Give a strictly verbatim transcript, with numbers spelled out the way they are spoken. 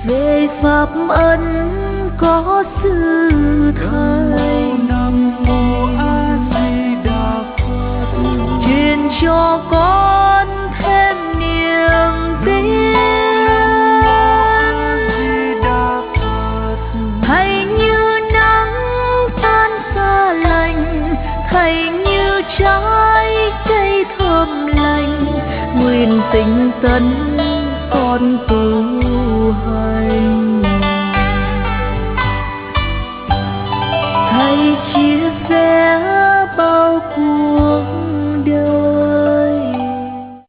về pháp ân có sư thầy. Nam mô A Di Đà Phật. Truyền cho con thêm niềm tin. Thầy như nắng tan xa lành, thầy như trái cây thơm lành, nguyện tình tấn con tu